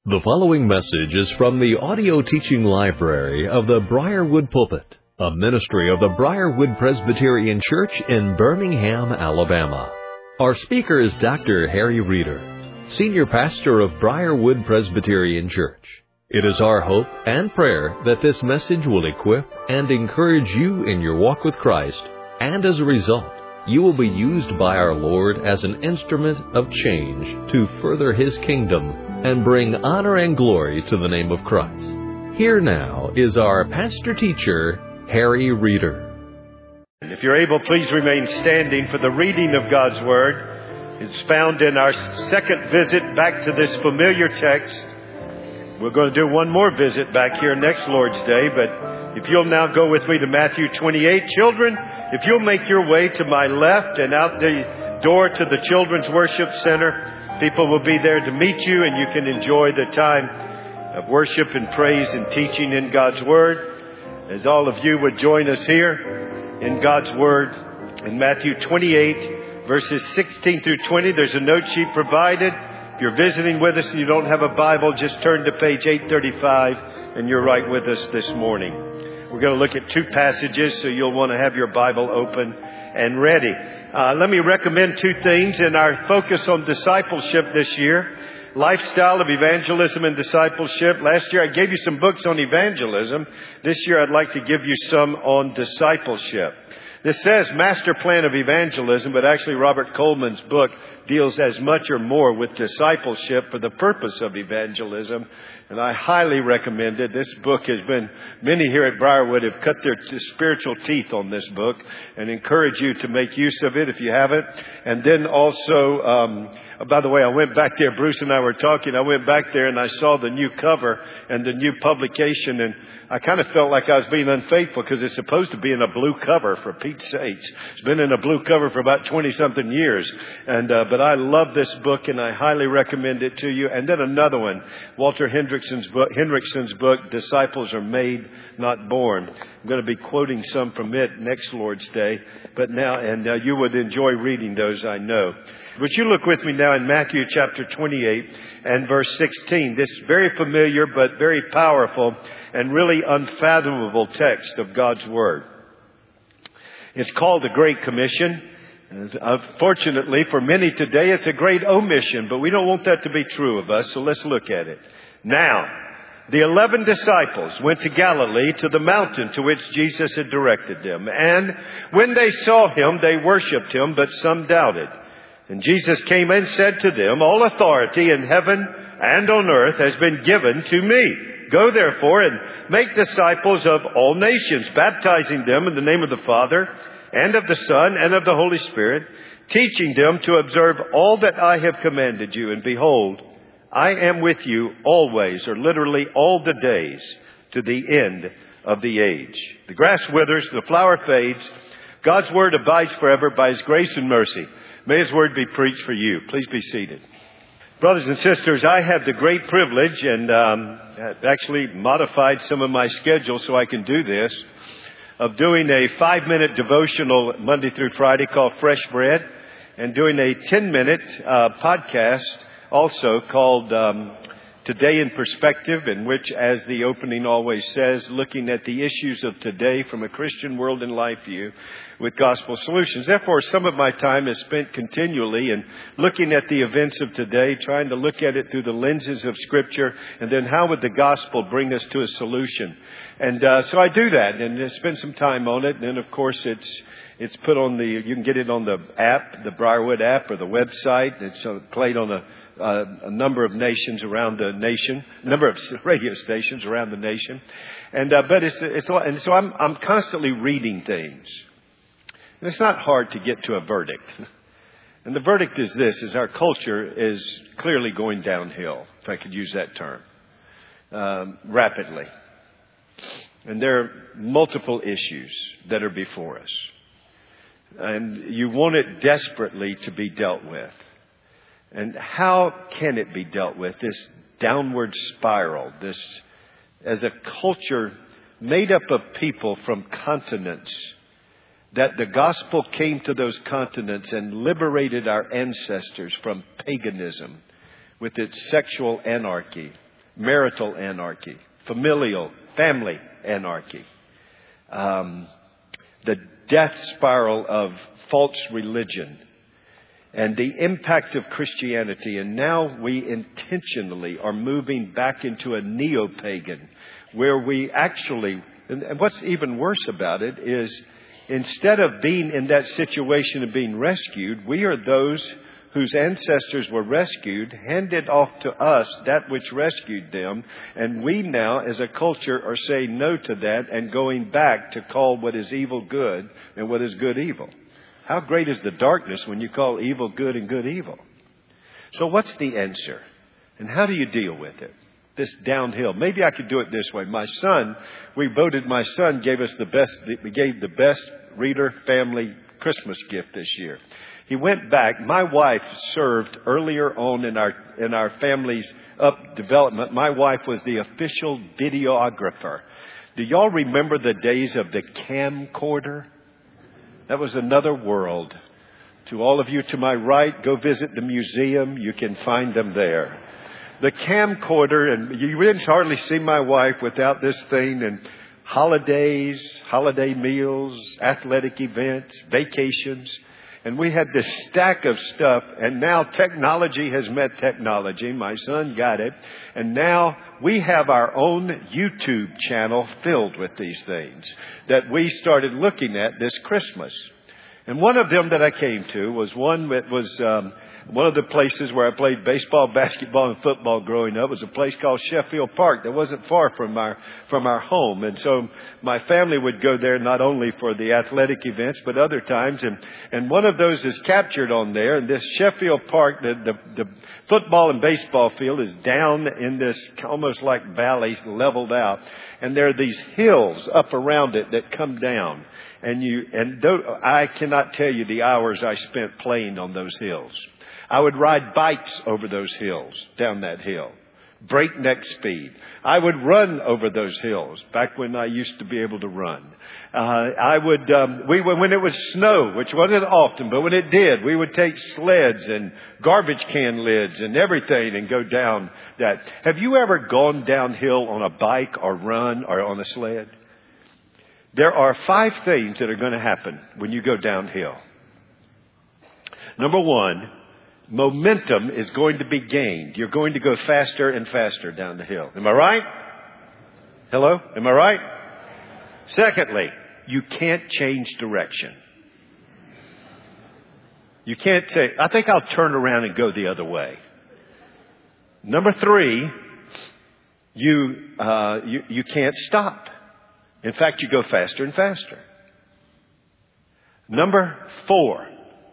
The following message is from the audio teaching library of the Briarwood Pulpit, a ministry of the Briarwood Presbyterian Church in Birmingham, Alabama. Our speaker is Dr. Harry Reeder, Senior Pastor of Briarwood Presbyterian Church. It is our hope and prayer that this message will equip and encourage you in your walk with Christ, and as a result, you will be used by our Lord as an instrument of change to further His kingdom and bring honor and glory to the name of Christ. Here now is our pastor-teacher, Harry Reeder. If you're able, please remain standing for the reading of God's Word. It's found in our second visit back to this familiar text. We're going to do one more visit back here next Lord's Day, but if you'll now go with me to Matthew 28. Children, if you'll make your way to my left and out the door to the Children's Worship Center, people will be there to meet you, and you can enjoy the time of worship and praise and teaching in God's Word. As all of you would join us here in God's Word in Matthew 28, verses 16 through 20. There's a note sheet provided. If you're visiting with us and you don't have a Bible, just turn to page 835 and you're right with us this morning. We're going to look at two passages, so you'll want to have your Bible open and ready. Let me recommend two things in our focus on discipleship this year. Lifestyle of evangelism and discipleship. Last year I gave you some books on evangelism. This year I'd like to give you some on discipleship. This says Master Plan of Evangelism, but actually Robert Coleman's book deals as much or more with discipleship for the purpose of evangelism. And I highly recommend it. This book has been, many here at Briarwood have cut their spiritual teeth on this book, and encourage you to make use of it if you haven't. And then also, by the way, I went back there, Bruce and I were talking, I went back there and I saw the new cover and the new publication, and I kind of felt like I was being unfaithful because it's supposed to be in a blue cover, for Pete's sakes. It's been in a blue cover for about 20-something years. But I love this book and I highly recommend it to you. And then another one, Walter Hendrickson's book, Disciples Are Made, Not Born. I'm going to be quoting some from it next Lord's Day. But now, you would enjoy reading those, I know. Would you look with me now in Matthew chapter 28 and verse 16. This very familiar but very powerful and really unfathomable text of God's Word. It's called the Great Commission. Unfortunately, for many today, it's a great omission, but we don't want that to be true of us, so let's look at it. Now, the 11 disciples went to Galilee, to the mountain to which Jesus had directed them. And when they saw Him, they worshipped Him, but some doubted. And Jesus came and said to them, All authority in heaven and on earth has been given to me. Go therefore and make disciples of all nations, baptizing them in the name of the Father and of the Son and of the Holy Spirit, teaching them to observe all that I have commanded you. And behold, I am with you always, or literally all the days, to the end of the age. The grass withers, the flower fades. God's Word abides forever by His grace and mercy. May His Word be preached for you. Please be seated. Brothers and sisters, I have the great privilege, and I've actually modified some of my schedule so I can do this, of doing a 5-minute devotional Monday through Friday called Fresh Bread, and doing a 10-minute podcast also called Today in Perspective, in which, as the opening always says, looking at the issues of today from a Christian world and life view with gospel solutions. Therefore, some of my time is spent continually in looking at the events of today, trying to look at it through the lenses of Scripture, and then how would the gospel bring us to a solution. And so I do that and spend some time on it. And then, of course, it's put on you can get it on the app, the Briarwood app, or the website. It's played on a number of nations around the nation, number of radio stations around the nation. And so I'm constantly reading things. And it's not hard to get to a verdict. And the verdict is this, is our culture is clearly going downhill, if I could use that term, rapidly. And there are multiple issues that are before us. And you want it desperately to be dealt with. And how can it be dealt with? This downward spiral, this as a culture made up of people from continents, that the gospel came to those continents and liberated our ancestors from paganism with its sexual anarchy marital anarchy, family anarchy, the death spiral of false religion, and the impact of Christianity. And now we intentionally are moving back into a neo-pagan, where we actually, and what's even worse about it is, instead of being in that situation of being rescued, we are those whose ancestors were rescued, handed off to us that which rescued them. And we now, as a culture, are saying no to that and going back to call what is evil good and what is good evil. How great is the darkness when you call evil good and good evil? So what's the answer? And how do you deal with it? This downhill. Maybe I could do it this way. My son gave us we gave the best Reader family Christmas gift this year. He went back. My wife served earlier on in our family's development. My wife was the official videographer. Do y'all remember the days of the camcorder? That was another world. To all of you to my right, go visit the museum. You can find them there. The camcorder, and you didn't hardly see my wife without this thing, and holidays, holiday meals, athletic events, vacations. And we had this stack of stuff, and now technology has met technology. My son got it. And now we have our own YouTube channel filled with these things that we started looking at this Christmas. And one of them that I came to was one that was one of the places where I played baseball, basketball, and football growing up. Was a place called Sheffield Park that wasn't far from our home. And so my family would go there not only for the athletic events, but other times. And one of those is captured on there. And this Sheffield Park, the football and baseball field is down in this almost like valley leveled out. And there are these hills up around it that come down. I cannot tell you the hours I spent playing on those hills. I would ride bikes over those hills, down that hill, breakneck speed. I would run over those hills back when I used to be able to run. When it would snow, which wasn't often, but when it did, we would take sleds and garbage can lids and everything and go down that. Have you ever gone downhill on a bike or run or on a sled? There are 5 things that are going to happen when you go downhill. Number 1, momentum is going to be gained. You're going to go faster and faster down the hill. Am I right? Hello? Am I right? Secondly, you can't change direction. You can't say, I think I'll turn around and go the other way. Number 3, you can't stop. In fact, you go faster and faster. Number 4,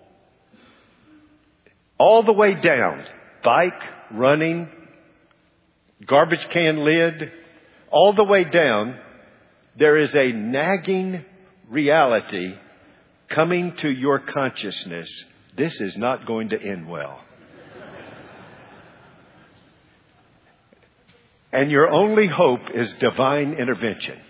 all the way down, bike, running, garbage can lid, all the way down, there is a nagging reality coming to your consciousness. This is not going to end well. And your only hope is divine intervention.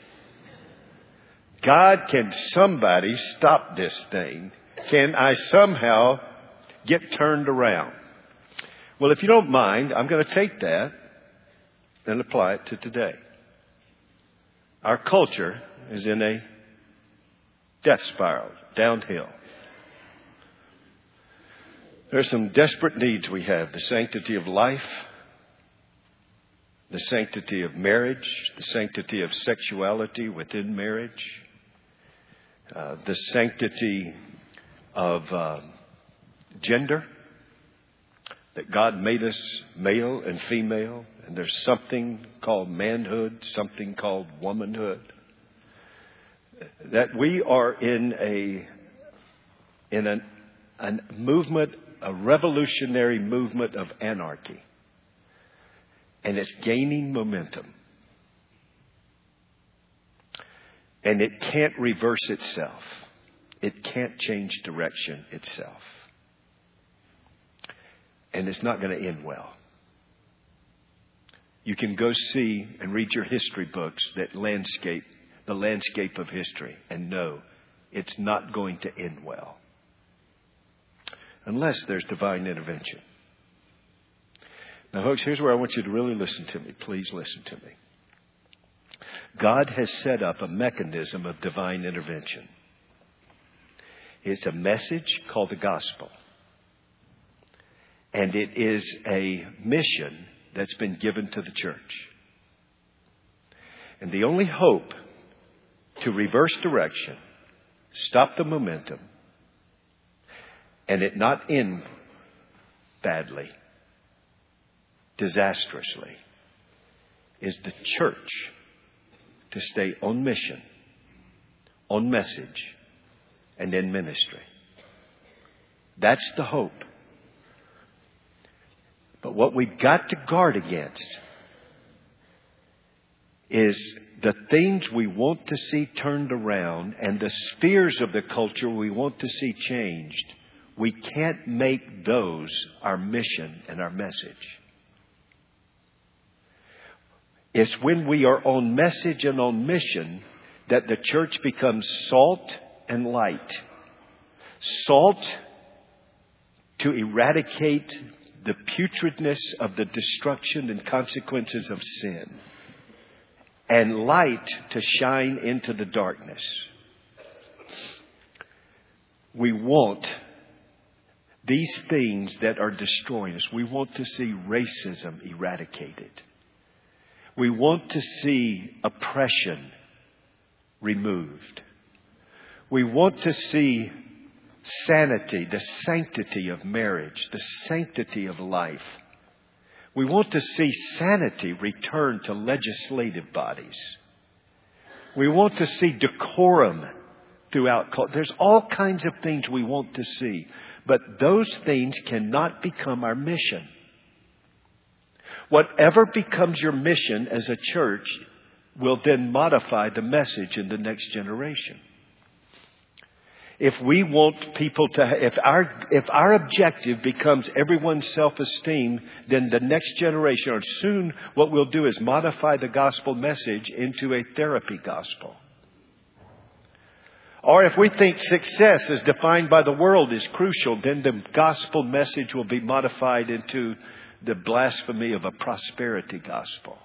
God, can somebody stop this thing? Can I somehow get turned around? Well, if you don't mind, I'm going to take that and apply it to today. Our culture is in a death spiral, downhill. There are some desperate needs we have. The sanctity of life, the sanctity of marriage, the sanctity of sexuality within marriage, the sanctity of gender, that God made us male and female, and there's something called manhood, something called womanhood, that we are in a movement, a revolutionary movement of anarchy, and it's gaining momentum. And it can't reverse itself. It can't change direction itself. And it's not going to end well. You can go see and read your history books, the landscape of history, and know it's not going to end well. Unless there's divine intervention. Now, folks, here's where I want you to really listen to me. Please listen to me. God has set up a mechanism of divine intervention. It's a message called the gospel. And it is a mission that's been given to the church. And the only hope to reverse direction, stop the momentum, and it not end badly, disastrously, is the church to stay on mission, on message, and in ministry. That's the hope. But what we've got to guard against is the things we want to see turned around and the spheres of the culture we want to see changed. We can't make those our mission and our message. It's when we are on message and on mission that the church becomes salt and light. Salt to eradicate the putridness of the destruction and consequences of sin. And light to shine into the darkness. We want these things that are destroying us. We want to see racism eradicated. We want to see oppression removed. We want to see sanity, the sanctity of marriage, the sanctity of life. We want to see sanity return to legislative bodies. We want to see decorum throughout culture. There's all kinds of things we want to see, but those things cannot become our mission. Whatever becomes your mission as a church will then modify the message in the next generation. If we want people to, if our objective becomes everyone's self-esteem, then the next generation, or soon what we'll do is modify the gospel message into a therapy gospel. Or if we think success as defined by the world is crucial, then the gospel message will be modified into the blasphemy of a prosperity gospel.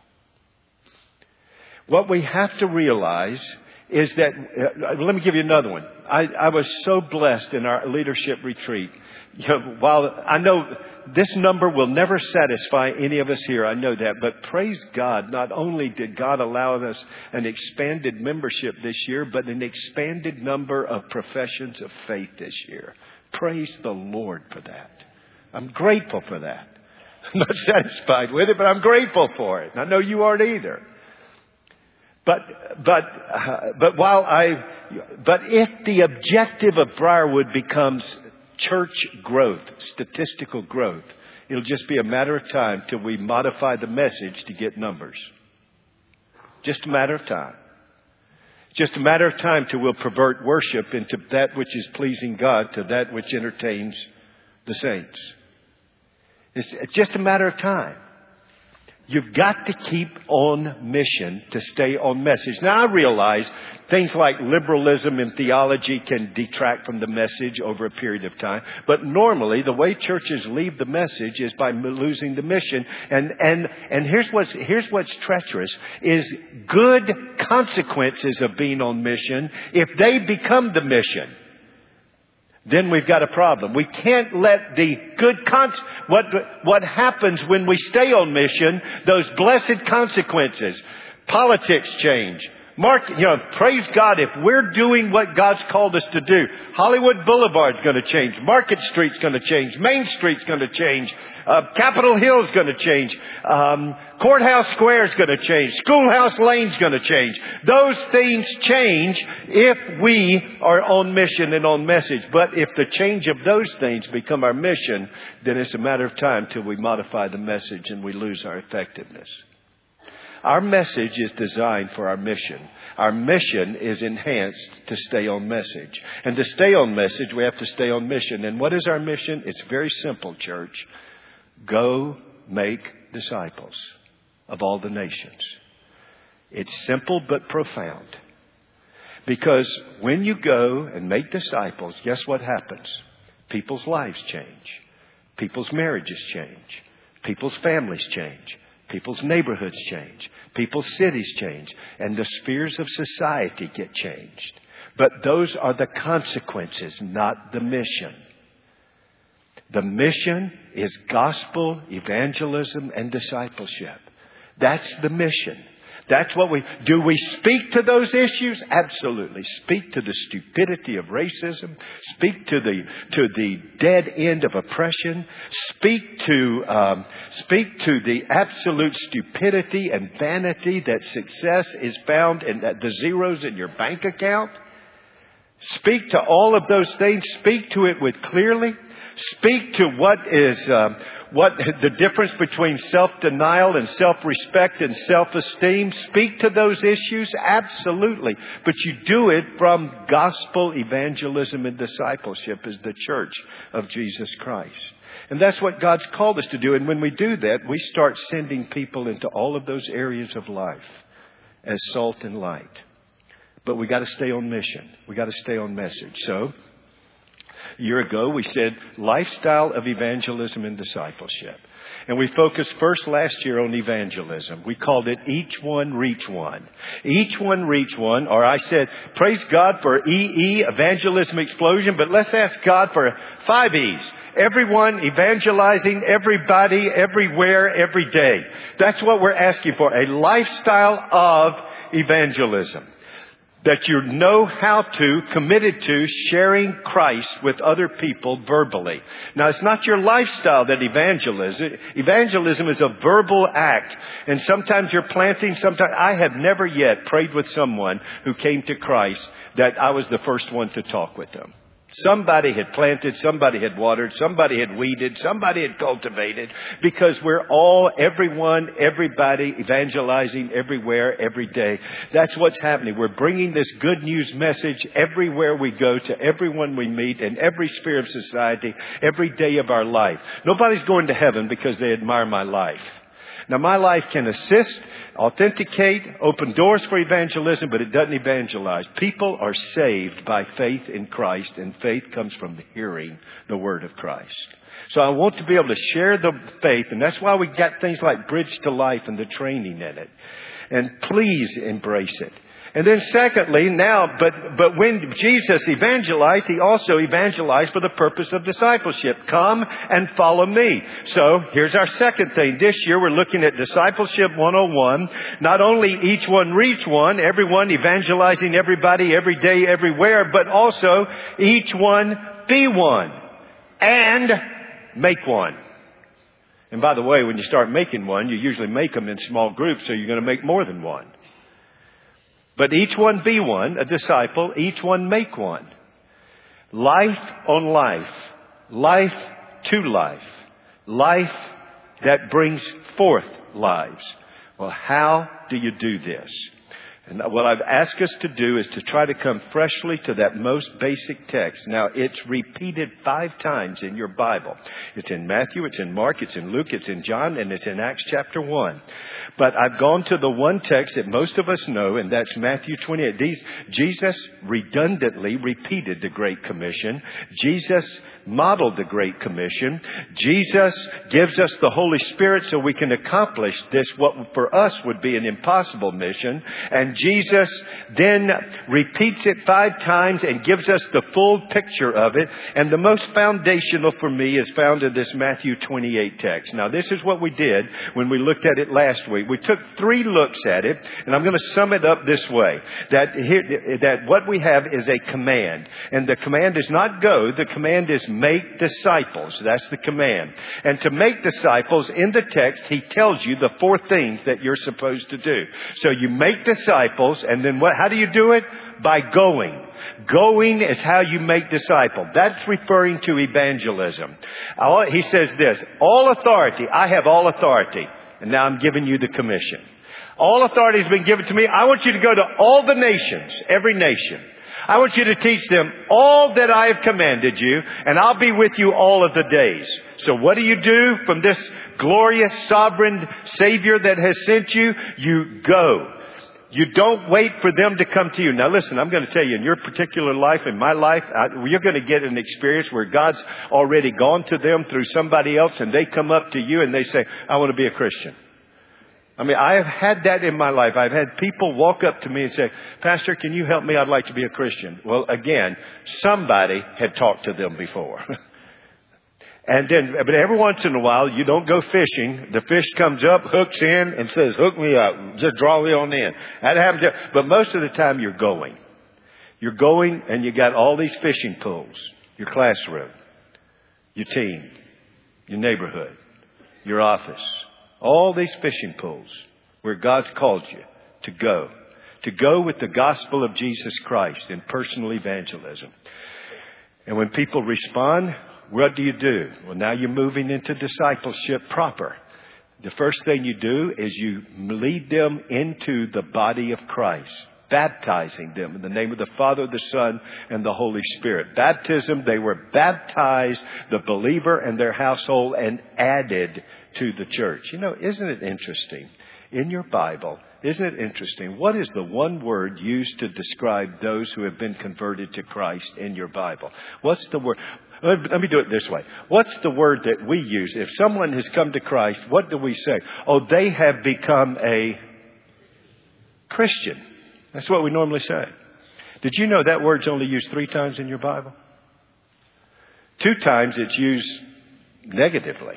What we have to realize is that, let me give you another one. I was so blessed in our leadership retreat. You know, while I know this number will never satisfy any of us here, I know that. But praise God, not only did God allow us an expanded membership this year, but an expanded number of professions of faith this year. Praise the Lord for that. I'm grateful for that. I'm not satisfied with it, but I'm grateful for it. I know you aren't either. But if the objective of Briarwood becomes church growth, statistical growth, it'll just be a matter of time till we modify the message to get numbers. Just a matter of time. Just a matter of time till we'll pervert worship into that which is pleasing God to that which entertains the saints. It's just a matter of time. You've got to keep on mission to stay on message. Now, I realize things like liberalism in theology can detract from the message over a period of time. But normally, the way churches leave the message is by losing the mission. And here's what's treacherous is good consequences of being on mission if they become the mission. Then we've got a problem. We can't let the good what happens when we stay on mission, those blessed consequences. Politics change. Praise God, if we're doing what God's called us to do, Hollywood Boulevard's going to change. Market Street's going to change. Main Street's going to change. Capitol Hill's going to change. Courthouse Square's going to change. Schoolhouse Lane's going to change. Those things change if we are on mission and on message. But if the change of those things become our mission, then it's a matter of time till we modify the message and we lose our effectiveness. Our message is designed for our mission. Our mission is enhanced to stay on message. And to stay on message, we have to stay on mission. And what is our mission? It's very simple, church. Go make disciples of all the nations. It's simple but profound. Because when you go and make disciples, guess what happens? People's lives change. People's marriages change. People's families change. People's neighborhoods change. People's cities change. And the spheres of society get changed. But those are the consequences, not the mission. The mission is gospel, evangelism, and discipleship. That's the mission. That's what do. We speak to those issues? Absolutely. Speak to the stupidity of racism. Speak to the dead end of oppression. Speak to the absolute stupidity and vanity that success is found in the zeros in your bank account. Speak to all of those things. Speak to it with clearly. Speak to what the difference between self-denial and self-respect and self-esteem. Speak to those issues, absolutely. But you do it from gospel evangelism and discipleship as the church of Jesus Christ. And that's what God's called us to do. And when we do that, we start sending people into all of those areas of life as salt and light. But we got to stay on mission. We got to stay on message. So, a year ago, we said lifestyle of evangelism and discipleship. And we focused first last year on evangelism. We called it Each One Reach One. Each One Reach One. Or I said, praise God for EE, Evangelism Explosion. But let's ask God for 5 E's. Everyone, evangelizing, everybody, everywhere, every day. That's what we're asking for. A lifestyle of evangelism. That you know how to, committed to, sharing Christ with other people verbally. Now, it's not your lifestyle that evangelism is a verbal act. And sometimes you're planting, sometimes. I have never yet prayed with someone who came to Christ that I was the first one to talk with them. Somebody had planted, somebody had watered, somebody had weeded, somebody had cultivated, because we're all, everyone, everybody evangelizing everywhere, every day. That's what's happening. We're bringing this good news message everywhere we go, to everyone we meet, in every sphere of society, every day of our life. Nobody's going to heaven because they admire my life. Now, my life can assist, authenticate, open doors for evangelism, but it doesn't evangelize. People are saved by faith in Christ, and faith comes from hearing the word of Christ. So I want to be able to share the faith, and that's why we got things like Bridge to Life and the training in it. And please embrace it. And then secondly, but when Jesus evangelized, He also evangelized for the purpose of discipleship. Come and follow me. So here's our second thing. This year we're looking at Discipleship 101. Not only each one reach one, everyone evangelizing everybody, every day, everywhere, but also each one be one and make one. And by the way, when you start making one, you usually make them in small groups, so you're going to make more than one. But each one be one, a disciple, each one make one. Life on life. Life to life. Life that brings forth lives. Well, how do you do this? And what I've asked us to do is to try to come freshly to that most basic text. Now, it's repeated 5 times in your Bible. It's in Matthew, it's in Mark, it's in Luke, it's in John, and it's in Acts chapter 1. But I've gone to the one text that most of us know, and that's Matthew 28. Jesus redundantly repeated the Great Commission. Jesus modeled the Great Commission. Jesus gives us the Holy Spirit so we can accomplish this, what for us would be an impossible mission. And Jesus then repeats it 5 times and gives us the full picture of it. And the most foundational for me is found in this Matthew 28 text. Now, this is what we did when we looked at it last week. We took 3 looks at it, and I'm going to sum it up this way. That what we have is a command. And the command is not go. The command is make disciples. That's the command. And to make disciples, in the text, He tells you the 4 things that you're supposed to do. So you make disciples, and then how do you do it? By going. Going is how you make disciples. That's referring to evangelism. He says this, all authority, I have all authority. And now I'm giving you the commission. All authority has been given to me. I want you to go to all the nations, every nation. I want you to teach them all that I have commanded you, and I'll be with you all of the days. So what do you do from this glorious sovereign Savior that has sent you? You go. You don't wait for them to come to you. Now listen, I'm going to tell you, in your particular life, in my life, you're going to get an experience where God's already gone to them through somebody else, and they come up to you and they say, I want to be a Christian. I mean, I have had that in my life. I've had people walk up to me and say, Pastor, can you help me? I'd like to be a Christian. Well, again, somebody had talked to them before. But every once in a while, you don't go fishing. The fish comes up, hooks in, and says, hook me up. Just draw me on in. That happens. But most of the time, you're going. You're going, and you got all these fishing pools. Your classroom, your team, your neighborhood, your office. All these fishing pools where God's called you to go. To go with the gospel of Jesus Christ in personal evangelism. And when people respond, what do? Well, now you're moving into discipleship proper. The first thing you do is you lead them into the body of Christ, baptizing them in the name of the Father, the Son, and the Holy Spirit. Baptism, they were baptized, the believer and their household, and added to the church. You know, isn't it interesting? In your Bible, isn't it interesting? What is the one word used to describe those who have been converted to Christ in your Bible? What's the word? Let me do it this way. What's the word that we use? If someone has come to Christ, what do we say? Oh, they have become a Christian. That's what we normally say. Did you know that word's only used 3 times in your Bible? 2 times it's used negatively.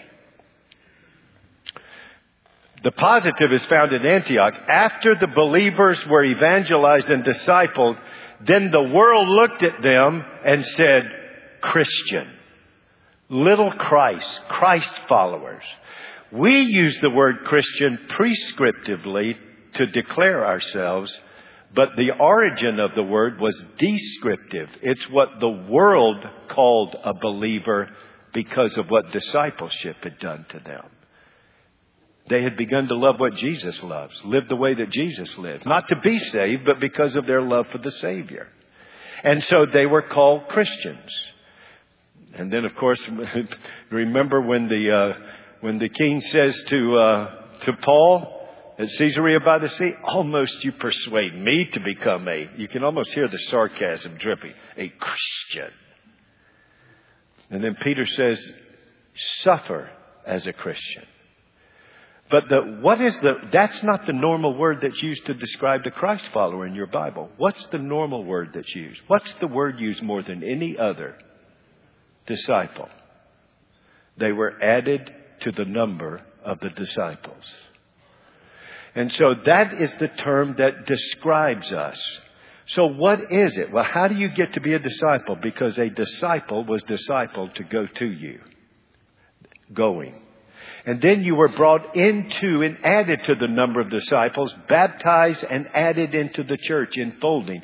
The positive is found in Antioch. After the believers were evangelized and discipled, then the world looked at them and said, Christian, little Christ, Christ followers. We use the word Christian prescriptively to declare ourselves, but the origin of the word was descriptive. It's what the world called a believer because of what discipleship had done to them. They had begun to love what Jesus loves, live the way that Jesus lived. Not to be saved, but because of their love for the Savior. And so they were called Christians. And then, of course, remember when the king says to Paul at Caesarea by the Sea, almost you persuade me to become you can almost hear the sarcasm dripping, a Christian. And then Peter says, suffer as a Christian. But that's not the normal word that's used to describe the Christ follower in your Bible. What's the normal word that's used? What's the word used more than any other? Disciple. They were added to the number of the disciples. And so that is the term that describes us. So what is it? Well, how do you get to be a disciple? Because a disciple was discipled to go to you. Going. And then you were brought into and added to the number of disciples, baptized and added into the church, enfolding.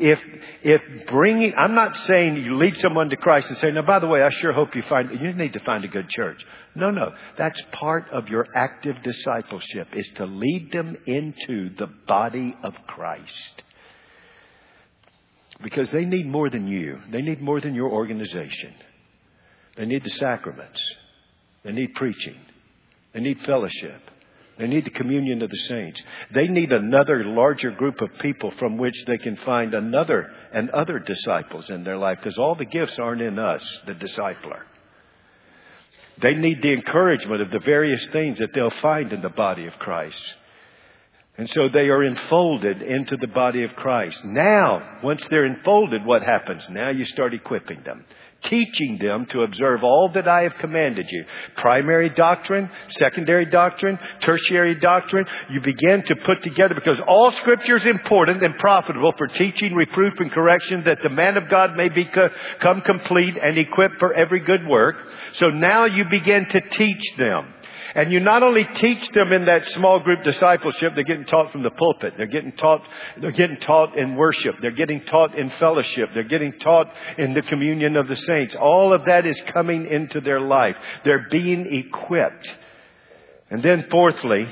I'm not saying you lead someone to Christ and say, now, by the way, I sure hope you need to find a good church. No. That's part of your active discipleship, is to lead them into the body of Christ. Because they need more than you. They need more than your organization. They need the sacraments. They need preaching. They need fellowship. They need the communion of the saints. They need another larger group of people from which they can find other disciples in their life, because all the gifts aren't in us, the discipler. They need the encouragement of the various things that they'll find in the body of Christ. And so they are enfolded into the body of Christ. Now, once they're enfolded, what happens? Now you start equipping them, teaching them to observe all that I have commanded you. Primary doctrine, secondary doctrine, tertiary doctrine. You begin to put together, because all Scripture is important and profitable for teaching, reproof, and correction, that the man of God may become complete and equipped for every good work. So now you begin to teach them. And you not only teach them in that small group discipleship, they're getting taught from the pulpit. They're getting taught in worship. They're getting taught in fellowship. They're getting taught in the communion of the saints. All of that is coming into their life. They're being equipped. And then fourthly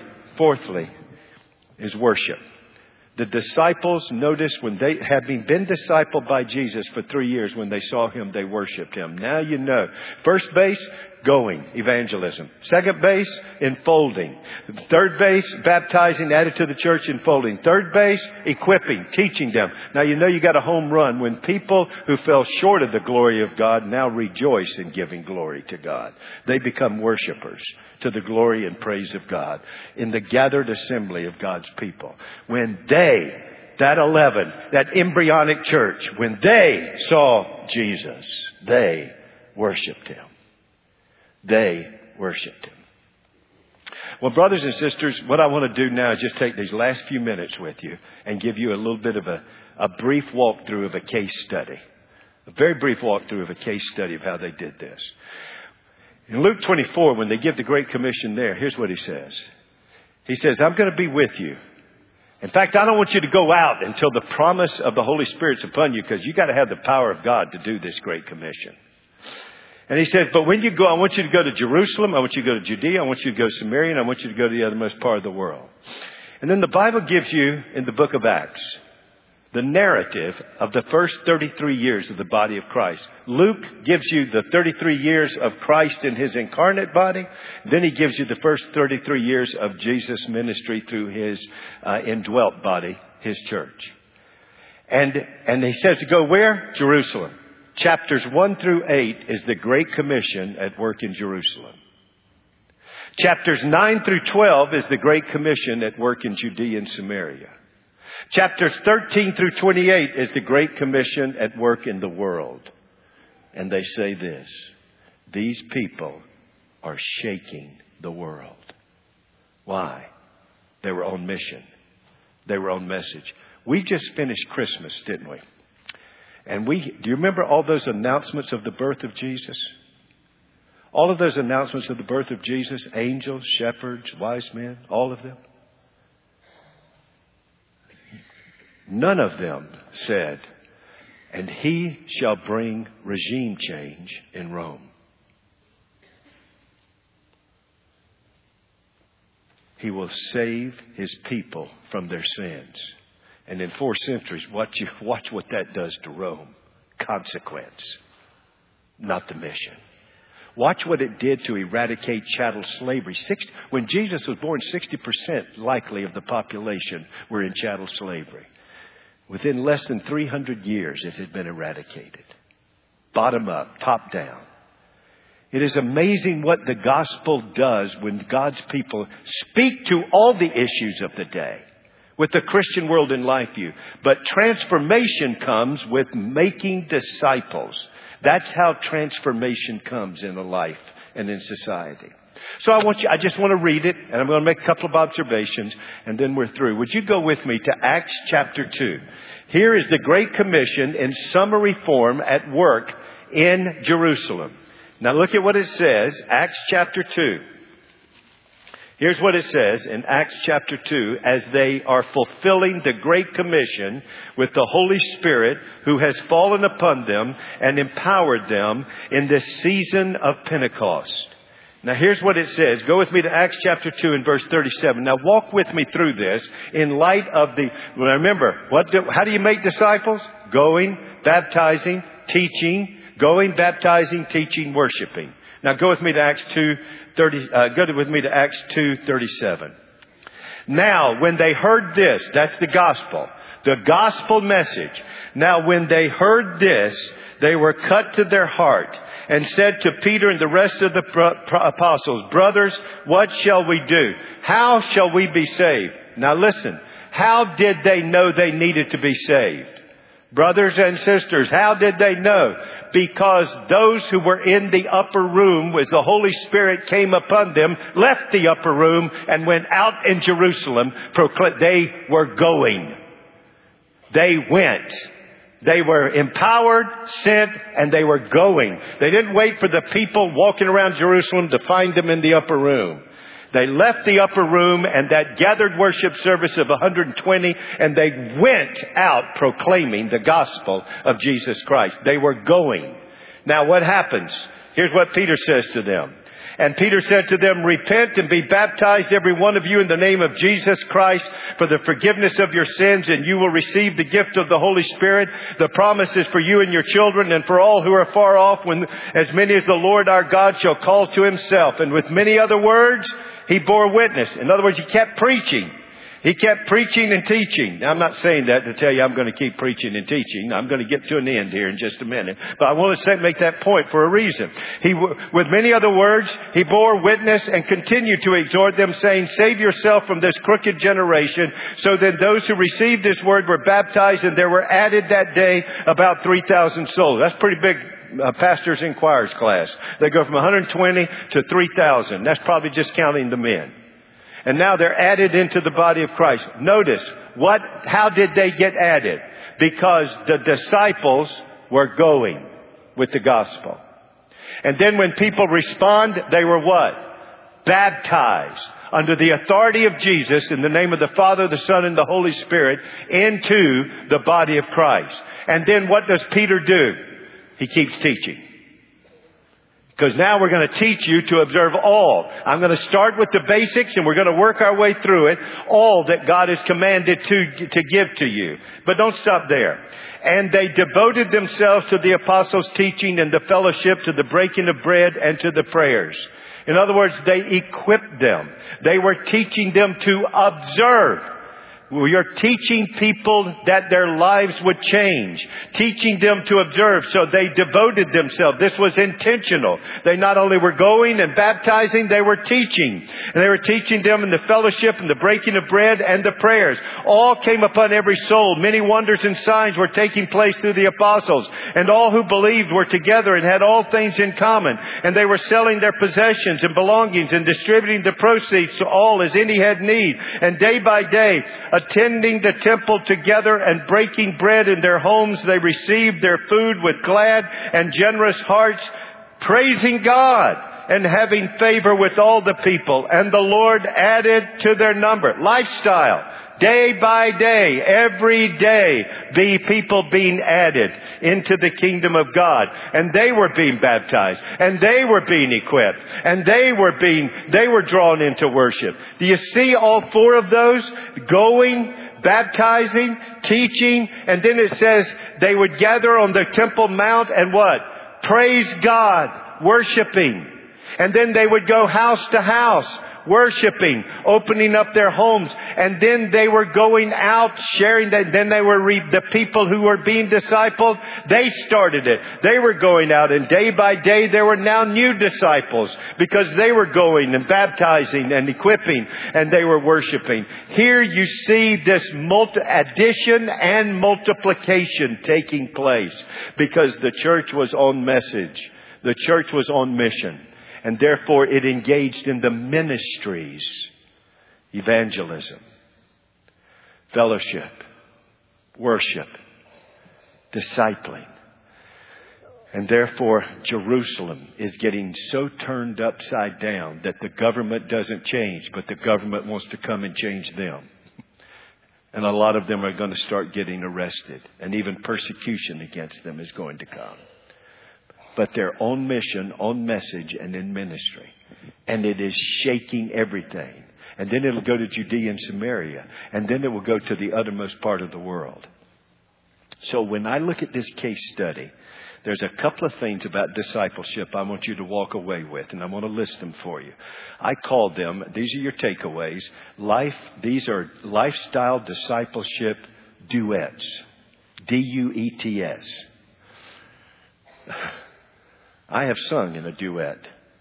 is worship. The disciples, notice, when they having been discipled by Jesus for 3 years, when they saw him, they worshiped him. Now you know. First base, going, evangelism. Second base, enfolding. Third base, baptizing, added to the church, enfolding. Third base, equipping, teaching them. Now you know you got a home run when people who fell short of the glory of God now rejoice in giving glory to God. They become worshipers to the glory and praise of God in the gathered assembly of God's people. When they, that 11, that embryonic church, when they saw Jesus, they worshipped Him. They worshipped Him. Well, brothers and sisters, what I want to do now is just take these last few minutes with you and give you a little bit of a brief walkthrough of a case study. A very brief walkthrough of a case study of how they did this. In Luke 24, when they give the Great Commission there, here's what He says. He says, I'm going to be with you. In fact, I don't want you to go out until the promise of the Holy Spirit's upon you, because you got to have the power of God to do this Great Commission. And He said, but when you go, I want you to go to Jerusalem. I want you to go to Judea. I want you to go to Samaria. And I want you to go to the othermost part of the world. And then the Bible gives you, in the book of Acts, the narrative of the first 33 years of the body of Christ. Luke gives you the 33 years of Christ in His incarnate body. Then he gives you the first 33 years of Jesus' ministry through His indwelt body, His church. And He says to go where? Jerusalem. Chapters 1 through 8 is the Great Commission at work in Jerusalem. Chapters 9 through 12 is the Great Commission at work in Judea and Samaria. Chapters 13 through 28 is the Great Commission at work in the world. And they say this: these people are shaking the world. Why? They were on mission. They were on message. We just finished Christmas, didn't we? And do you remember all those announcements of the birth of Jesus? All of those announcements of the birth of Jesus, angels, shepherds, wise men, all of them. None of them said, and He shall bring regime change in Rome. He will save His people from their sins. And in 4 centuries, watch what that does to Rome. Consequence, not the mission. Watch what it did to eradicate chattel slavery. When Jesus was born, 60% likely of the population were in chattel slavery. Within less than 300 years, it had been eradicated. Bottom up, top down. It is amazing what the gospel does when God's people speak to all the issues of the day with the Christian world in life view. But transformation comes with making disciples. That's how transformation comes in a life and in society. So I just want to read it, and I'm going to make a couple of observations, and then we're through. Would you go with me to Acts chapter 2? Here is the Great Commission in summary form at work in Jerusalem. Now look at what it says, Acts chapter 2. Here's what it says in Acts chapter 2, as they are fulfilling the Great Commission with the Holy Spirit who has fallen upon them and empowered them in this season of Pentecost. Now here's what it says. Go with me to Acts chapter 2 and verse 37. Now walk with me through this in light of remember, how do you make disciples? Going, baptizing, teaching. Going, baptizing, teaching, worshiping. Now go with me to Acts 2:37. Now when they heard this, that's the gospel message. Now when they heard this, they were cut to their heart and said to Peter and the rest of the apostles, brothers, what shall we do? How shall we be saved? Now listen, how did they know they needed to be saved? Brothers and sisters, how did they know? Because those who were in the upper room, as the Holy Spirit came upon them, left the upper room and went out in Jerusalem. They were going. They went. They were empowered, sent, and they were going. They didn't wait for the people walking around Jerusalem to find them in the upper room. They left the upper room and that gathered worship service of 120, and they went out proclaiming the gospel of Jesus Christ. They were going. Now what happens? Here's what Peter says to them. And Peter said to them, repent and be baptized, every one of you, in the name of Jesus Christ for the forgiveness of your sins, and you will receive the gift of the Holy Spirit. The promise is for you and your children and for all who are far off, when as many as the Lord our God shall call to himself. And with many other words, he bore witness. In other words, he kept preaching. He kept preaching and teaching. Now, I'm not saying that to tell you I'm going to keep preaching and teaching. I'm going to get to an end here in just a minute. But I want to make that point for a reason. With many other words, he bore witness and continued to exhort them, saying, save yourself from this crooked generation. So then those who received this word were baptized, and there were added that day about 3,000 souls. That's pretty big. Pastors and choirs class. They go from 120 to 3,000. That's probably just counting the men. And now they're added into the body of Christ. Notice, how did they get added? Because the disciples were going with the gospel. And then when people respond, they were what? Baptized under the authority of Jesus in the name of the Father, the Son, and the Holy Spirit into the body of Christ. And then what does Peter do? He keeps teaching. Because now we're going to teach you to observe all. I'm going to start with the basics, and we're going to work our way through it. All that God has commanded to give to you. But don't stop there. And they devoted themselves to the apostles' teaching and the fellowship, to the breaking of bread and to the prayers. In other words, they equipped them. They were teaching them to observe. We are teaching people that their lives would change. Teaching them to observe. So they devoted themselves. This was intentional. They not only were going and baptizing, they were teaching. And they were teaching them in the fellowship and the breaking of bread and the prayers. All came upon every soul. Many wonders and signs were taking place through the apostles. And all who believed were together and had all things in common. And they were selling their possessions and belongings and distributing the proceeds to all as any had need. And day by day, attending the temple together and breaking bread in their homes, they received their food with glad and generous hearts, praising God and having favor with all the people. And the Lord added to their number. Lifestyle. Day by day, every day, be people being added into the kingdom of God. And they were being baptized. And they were being equipped. And they were drawn into worship. Do you see all four of those? Going, baptizing, teaching. And then it says they would gather on the Temple Mount and what? Praise God, worshiping. And then they would go house to house, worshiping, opening up their homes. And then they were going out, sharing that. Then they were the people who were being discipled. They started it. They were going out, and day by day there were now new disciples, because they were going and baptizing and equipping, and they were worshiping. Here you see this addition and multiplication taking place, because the church was on message. The church was on mission. And therefore it engaged in the ministries, evangelism, fellowship, worship, discipling. And therefore Jerusalem is getting so turned upside down that the government doesn't change, but the government wants to come and change them. And a lot of them are going to start getting arrested, and even persecution against them is going to come. But they're on mission, on message, and in ministry. And it is shaking everything. And then it'll go to Judea and Samaria. And then it will go to the uttermost part of the world. So when I look at this case study, there's a couple of things about discipleship I want you to walk away with. And I want to list them for you. I call them, these are your takeaways, these are lifestyle discipleship duets. D-U-E-T-S. I have sung in a duet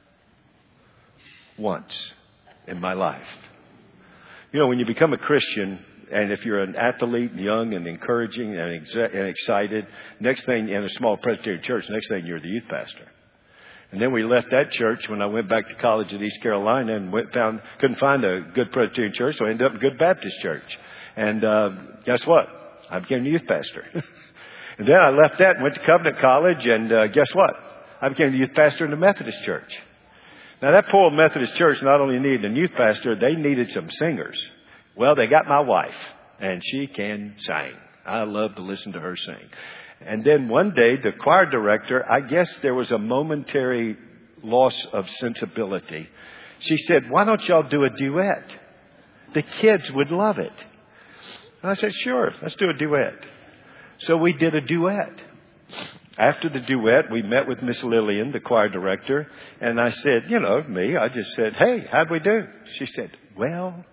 once in my life. You know, when you become a Christian, and if you're an athlete, young and encouraging and excited, next thing, in a small Presbyterian church, next thing you're the youth pastor. And then we left that church when I went back to college at East Carolina and couldn't find a good Presbyterian church, so I ended up in a good Baptist church. And guess what? I became a youth pastor. And then I left that and went to Covenant College, and guess what? I became the youth pastor in the Methodist church. Now, that poor Methodist church not only needed a youth pastor, they needed some singers. Well, they got my wife, and she can sing. I love to listen to her sing. And then one day, the choir director, I guess there was a momentary loss of sensibility. She said, why don't y'all do a duet? The kids would love it. And I said, sure, let's do a duet. So we did a duet. After the duet, we met with Miss Lillian, the choir director, and I said, I just said, hey, how'd we do? She said, well,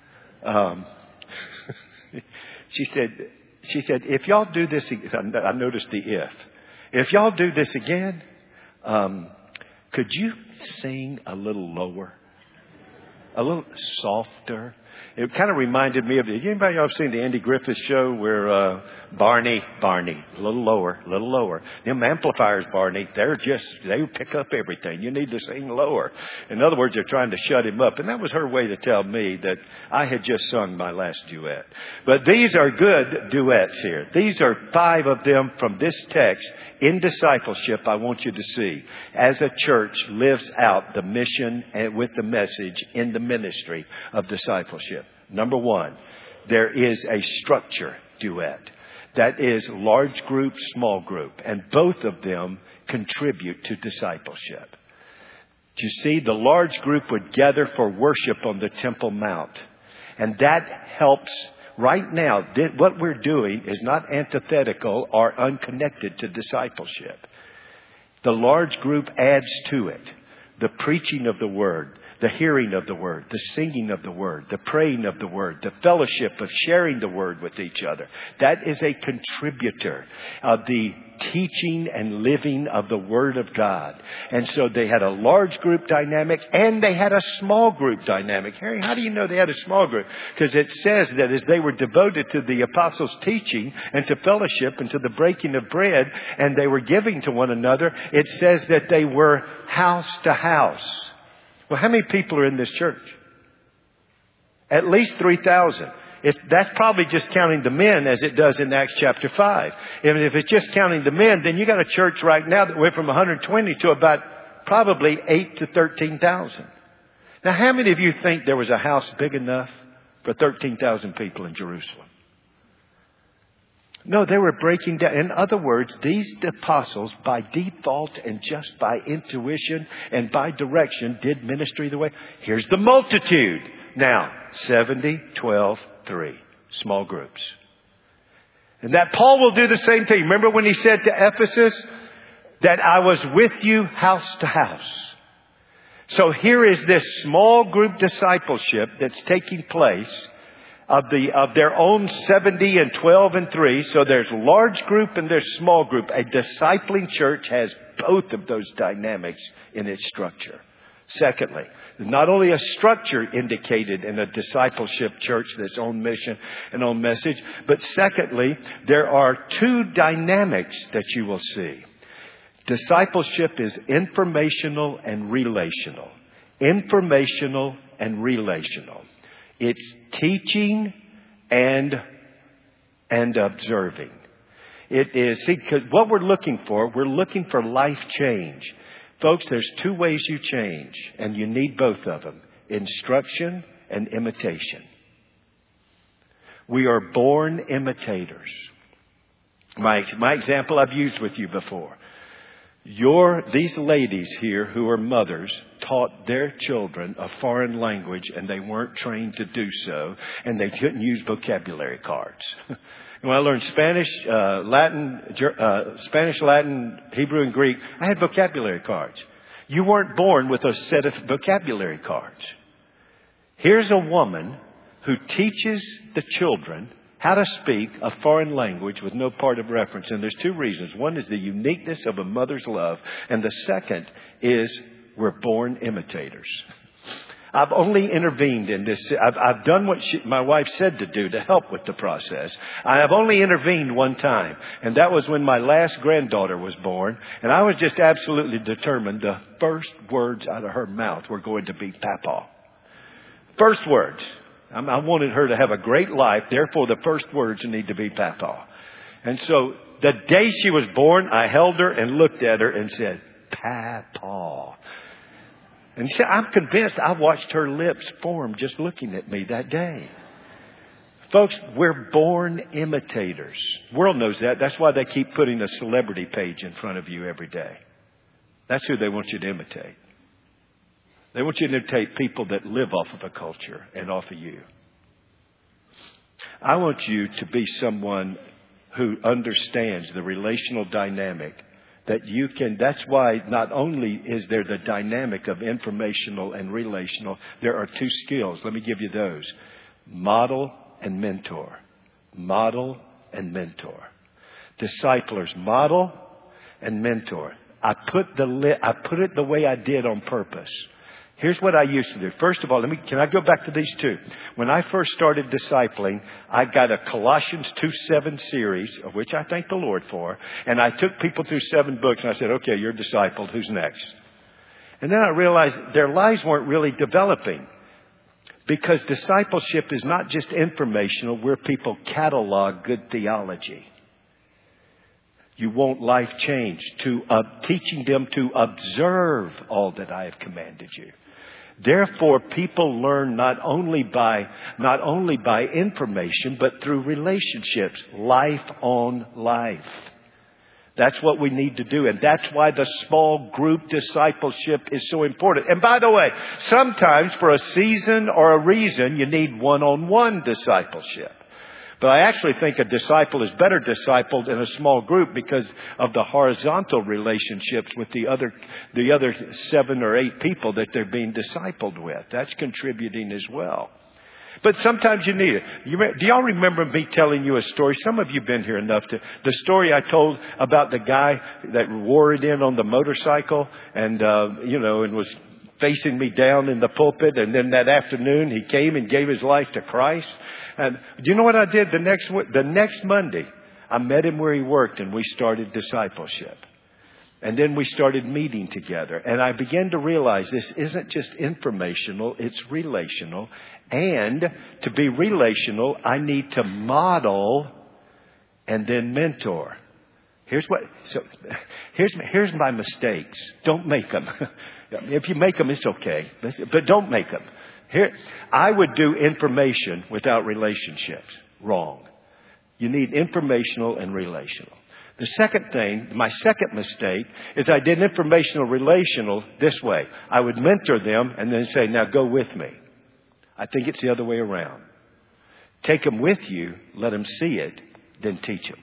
she said, if y'all do this, I noticed the if y'all do this again, could you sing a little lower, a little softer? It kind of reminded me of anybody else seen the Andy Griffith show where Barney, a little lower. Them amplifiers, Barney, they pick up everything. You need to sing lower. In other words, they're trying to shut him up. And that was her way to tell me that I had just sung my last duet. But these are good duets here. These are 5 of them from this text in discipleship I want you to see as a church lives out the mission and with the message in the ministry of discipleship. Number 1, there is a structure duet. That is large group, small group. And both of them contribute to discipleship. You see, the large group would gather for worship on the Temple Mount. And that helps. Right now, what we're doing is not antithetical or unconnected to discipleship. The large group adds to it. The preaching of the Word, the hearing of the Word, the singing of the Word, the praying of the Word, the fellowship of sharing the Word with each other. That is a contributor of the teaching and living of the Word of God. And so they had a large group dynamic and they had a small group dynamic. Harry, how do you know they had a small group? Because it says that as they were devoted to the apostles' teaching and to fellowship and to the breaking of bread and they were giving to one another, it says that they were house to house. Well, how many people are in this church? At least 3,000. That's probably just counting the men as it does in Acts chapter 5. If it's just counting the men, then you got a church right now that went from 120 to about probably 8 to 13,000. Now, how many of you think there was a house big enough for 13,000 people in Jerusalem? No, they were breaking down. In other words, these apostles, by default and just by intuition and by direction, did ministry the way. Here's the multitude. Now, 70, 12, 3. Small groups. And that Paul will do the same thing. Remember when he said to Ephesus that I was with you house to house. So here is this small group discipleship that's taking place of their own 70 and 12 and 3. So there's large group and there's small group. A discipling church has both of those dynamics in its structure. Secondly, not only a structure indicated in a discipleship church that's on mission and on message, but secondly, there are 2 dynamics that you will see. Discipleship is informational and relational. Informational and relational. It's teaching and observing. It is, see, 'cause what we're looking for life change. Folks, there's 2 ways you change, and you need both of them. Instruction and imitation. We are born imitators. My example I've used with you before. These ladies here who are mothers taught their children a foreign language and they weren't trained to do so, and they couldn't use vocabulary cards. When I learned Spanish, Latin, Hebrew, and Greek, I had vocabulary cards. You weren't born with a set of vocabulary cards. Here's a woman who teaches the children how to speak a foreign language with no part of reference. And there's 2 reasons. One is the uniqueness of a mother's love. And the second is we're born imitators. I've only intervened in this. I've done what my wife said to do to help with the process. I have only intervened one time. And that was when my last granddaughter was born. And I was just absolutely determined the first words out of her mouth were going to be Papa. First words. I wanted her to have a great life. Therefore, the first words need to be Papa. And so the day she was born, I held her and looked at her and said, Papa. And I'm convinced I watched her lips form just looking at me that day. Folks, we're born imitators. The world knows that. That's why they keep putting a celebrity page in front of you every day. That's who they want you to imitate. They want you to imitate people that live off of a culture and off of you. I want you to be someone who understands the relational dynamic that you can. That's why not only is there the dynamic of informational and relational, there are two skills. Let me give you those. Model and mentor. Model and mentor. Disciplers, model and mentor. I put it the way I did on purpose. Here's what I used to do. First of all, can I go back to these two? When I first started discipling, I got a Colossians 2:7 series, of which I thank the Lord for. And I took people through 7 books and I said, okay, you're discipled. Who's next? And then I realized their lives weren't really developing. Because discipleship is not just informational where people catalog good theology. You want life change, teaching them to observe all that I have commanded you. Therefore, people learn not only by information, but through relationships, life on life. That's what we need to do. And that's why the small group discipleship is so important. And by the way, sometimes for a season or a reason, you need one-on-one discipleship. But I actually think a disciple is better discipled in a small group because of the horizontal relationships with the other 7 or 8 people that they're being discipled with. That's contributing as well. But sometimes you need it. Do y'all remember me telling you a story? Some of you have been here enough to. The story I told about the guy that wore it in on the motorcycle and was facing me down in the pulpit. And then that afternoon he came and gave his life to Christ. And do you know what I did the next Monday? I met him where he worked and we started discipleship. And then we started meeting together. And I began to realize this isn't just informational, it's relational. And to be relational, I need to model and then mentor. Here's my mistakes. Don't make them. If you make them, it's okay. But don't make them. I would do information without relationships. Wrong. You need informational and relational. The second thing, my second mistake, is I did informational relational this way. I would mentor them and then say, now go with me. I think it's the other way around. Take them with you, let them see it, then teach them.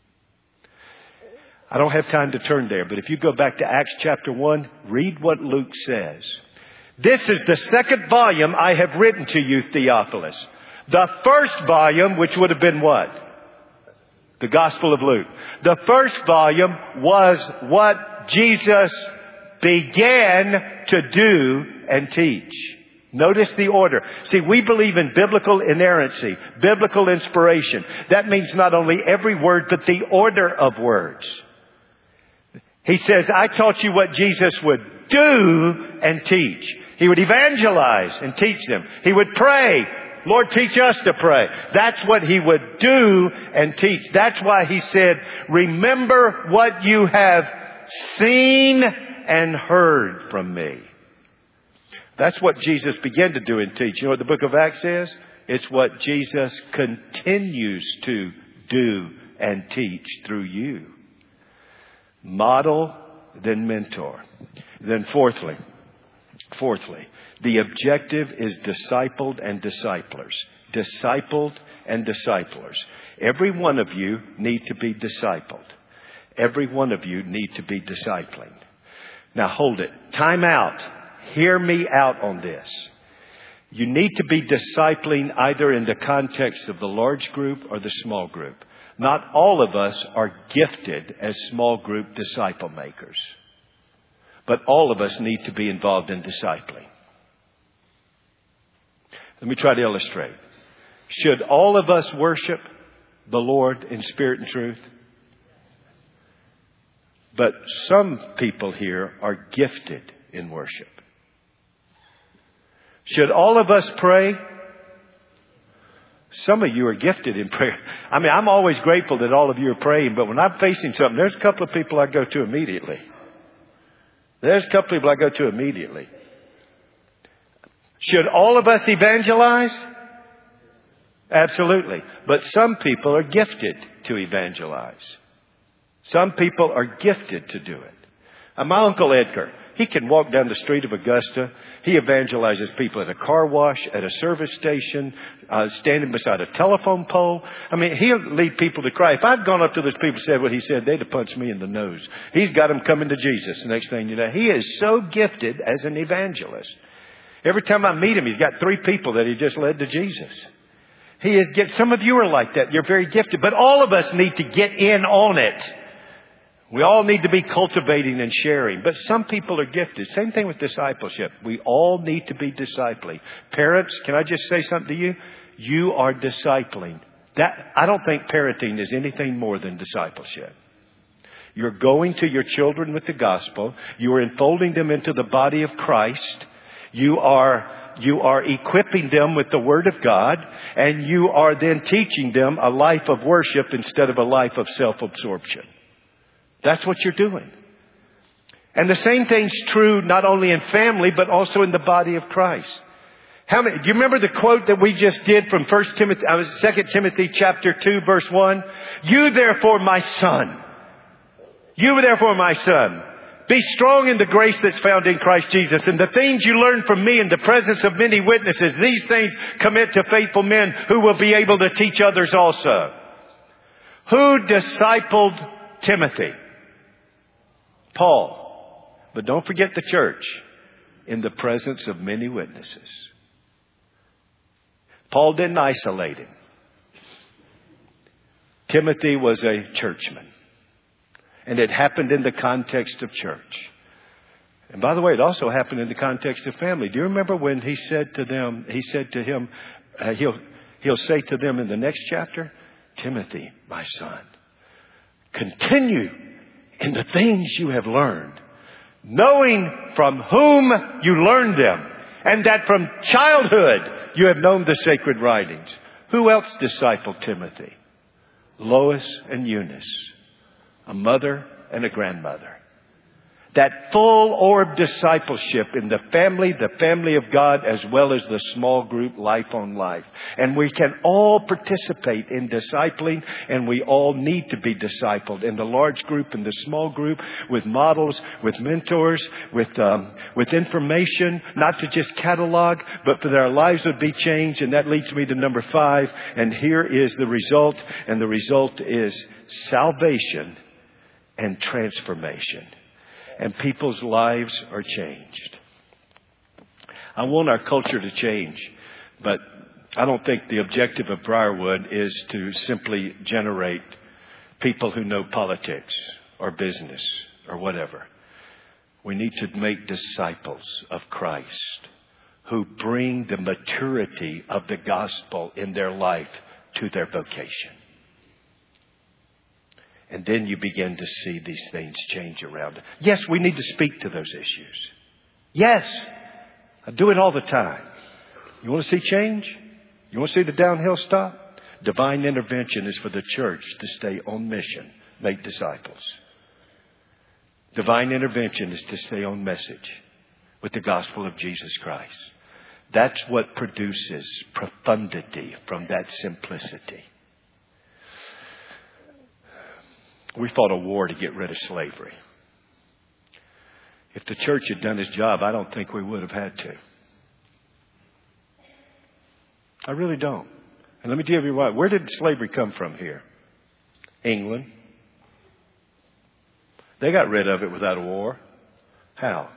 I don't have time to turn there, but if you go back to Acts chapter 1, read what Luke says. This is the second volume I have written to you, Theophilus. The first volume, which would have been what? The Gospel of Luke. The first volume was what Jesus began to do and teach. Notice the order. See, we believe in biblical inerrancy, biblical inspiration. That means not only every word, but the order of words. He says, I taught you what Jesus would do and teach. He would evangelize and teach them. He would pray. Lord, teach us to pray. That's what he would do and teach. That's why he said, remember what you have seen and heard from me. That's what Jesus began to do and teach. You know what the book of Acts says? It's what Jesus continues to do and teach through you. Model, then mentor. Then fourthly, the objective is discipled and disciplers. Discipled and disciplers. Every one of you need to be discipled. Every one of you need to be discipling. Now hold it. Time out. Hear me out on this. You need to be discipling either in the context of the large group or the small group. Not all of us are gifted as small group disciple makers. But all of us need to be involved in discipling. Let me try to illustrate. Should all of us worship the Lord in spirit and truth? But some people here are gifted in worship. Should all of us pray? Some of you are gifted in prayer. I mean, I'm always grateful that all of you are praying, but when I'm facing something, there's a couple of people I go to immediately. Should all of us evangelize? Absolutely. But some people are gifted to evangelize. Some people are gifted to do it. My Uncle Edgar, he can walk down the street of Augusta. He evangelizes people at a car wash, at a service station, standing beside a telephone pole. I mean, he'll lead people to Christ. If I'd gone up to those people and said what he said, they'd have punched me in the nose. He's got them coming to Jesus. The next thing you know, he is so gifted as an evangelist. Every time I meet him, he's got 3 people that he just led to Jesus. He is gifted. Some of you are like that. You're very gifted. But all of us need to get in on it. We all need to be cultivating and sharing. But some people are gifted. Same thing with discipleship. We all need to be discipling. Parents, can I just say something to you? You are discipling. I don't think parenting is anything more than discipleship. You're going to your children with the gospel. You are enfolding them into the body of Christ. You are equipping them with the Word of God. And you are then teaching them a life of worship instead of a life of self-absorption. That's what you're doing. And the same thing's true not only in family, but also in the body of Christ. Do you remember the quote that we just did from 2 Timothy chapter 2, verse 1? You therefore, my son, be strong in the grace that's found in Christ Jesus. And the things you learn from me in the presence of many witnesses, these things commit to faithful men who will be able to teach others also. Who discipled Timothy? Paul. But don't forget the church. In the presence of many witnesses. Paul didn't isolate him. Timothy was a churchman. And it happened in the context of church. And by the way, it also happened in the context of family. Do you remember when he said to him, he'll say to them in the next chapter, Timothy, my son, continue in the things you have learned, knowing from whom you learned them, and that from childhood you have known the sacred writings. Who else discipled Timothy? Lois and Eunice, a mother and a grandmother. That full orb discipleship in the family of God, as well as the small group life on life. And we can all participate in discipling, and we all need to be discipled in the large group and the small group, with models, with mentors, with information, not to just catalog, but that our lives would be changed. And that leads me to number 5. And here is the result. And the result is salvation and transformation. And people's lives are changed. I want our culture to change, but I don't think the objective of Briarwood is to simply generate people who know politics or business or whatever. We need to make disciples of Christ who bring the maturity of the gospel in their life to their vocation. And then you begin to see these things change around it. Yes, we need to speak to those issues. Yes, I do it all the time. You want to see change? You want to see the downhill stop? Divine intervention is for the church to stay on mission, make disciples. Divine intervention is to stay on message with the gospel of Jesus Christ. That's what produces profundity from that simplicity. We fought a war to get rid of slavery. If the church had done its job, I don't think we would have had to. I really don't. And let me tell you why. Where did slavery come from here? England. They got rid of it without a war. How?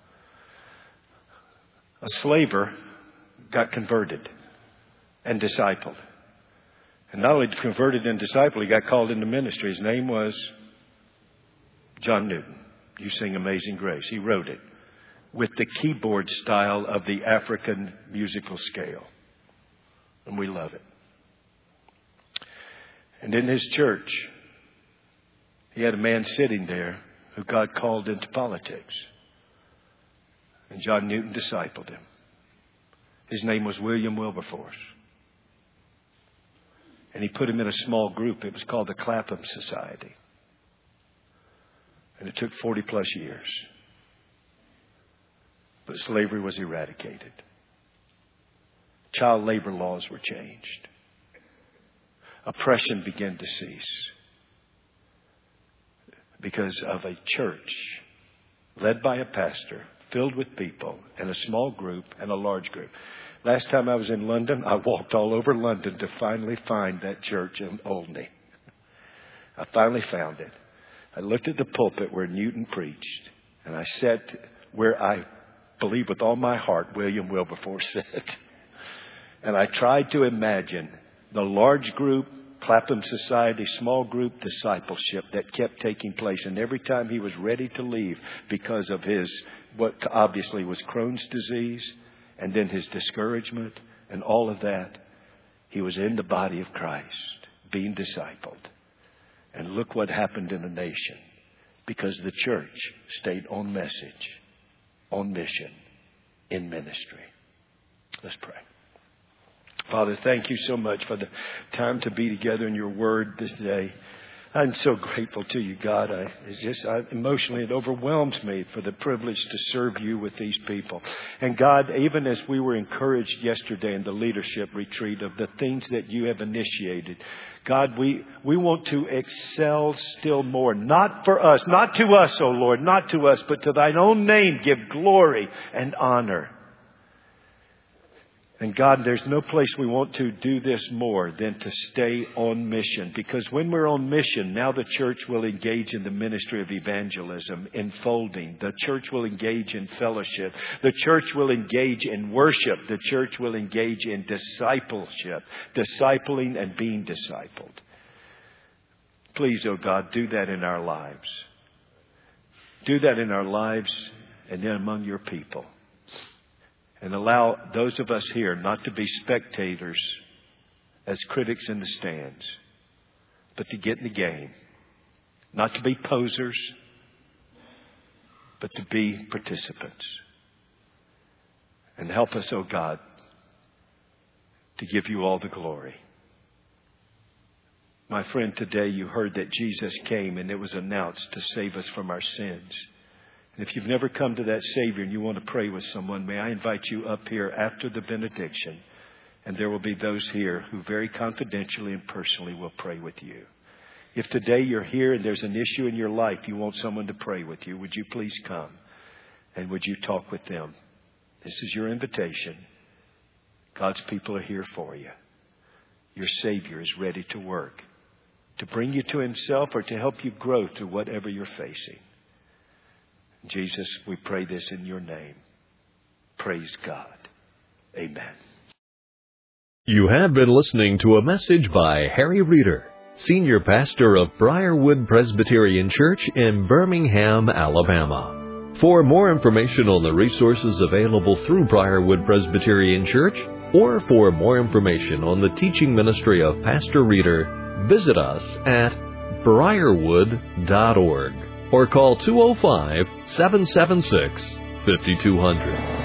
A slaver got converted and discipled. And not only converted and discipled, he got called into ministry. His name was John Newton. You sing Amazing Grace. He wrote it with the keyboard style of the African musical scale. And we love it. And in his church, he had a man sitting there who God called into politics. And John Newton discipled him. His name was William Wilberforce. And he put him in a small group. It was called the Clapham Society. And it took 40 plus years. But slavery was eradicated. Child labor laws were changed. Oppression began to cease. Because of a church led by a pastor, filled with people, and a small group and a large group. Last time I was in London, I walked all over London to finally find that church in Olney. I finally found it. I looked at the pulpit where Newton preached, and I sat where I believe with all my heart William Wilberforce sat. And I tried to imagine the large group, Clapham Society, small group discipleship that kept taking place. And every time he was ready to leave because of his, what obviously was Crohn's disease, and then his discouragement and all of that, he was in the body of Christ, being discipled. And look what happened in the nation, because the church stayed on message, on mission, in ministry. Let's pray. Father, thank you so much for the time to be together in your word this day. I'm so grateful to you, God. Emotionally, it overwhelms me for the privilege to serve you with these people. And God, even as we were encouraged yesterday in the leadership retreat of the things that you have initiated, God, we want to excel still more. Not for us, not to us, O Lord, not to us, but to thine own name give glory and honor. And God, there's no place we want to do this more than to stay on mission. Because when we're on mission, now the church will engage in the ministry of evangelism, enfolding. The church will engage in fellowship. The church will engage in worship. The church will engage in discipleship, discipling and being discipled. Please, oh God, do that in our lives. Do that in our lives and then among your people. And allow those of us here not to be spectators as critics in the stands, but to get in the game. Not to be posers, but to be participants. And help us, oh God, to give you all the glory. My friend, today you heard that Jesus came and it was announced to save us from our sins. If you've never come to that Savior and you want to pray with someone, may I invite you up here after the benediction. And there will be those here who very confidentially and personally will pray with you. If today you're here and there's an issue in your life, you want someone to pray with you, would you please come? And would you talk with them? This is your invitation. God's people are here for you. Your Savior is ready to work, to bring you to Himself or to help you grow through whatever you're facing. Jesus, we pray this in your name. Praise God. Amen. You have been listening to a message by Harry Reeder, Senior Pastor of Briarwood Presbyterian Church in Birmingham, Alabama. For more information on the resources available through Briarwood Presbyterian Church, or for more information on the teaching ministry of Pastor Reeder, visit us at briarwood.org. or call 205-776-5200.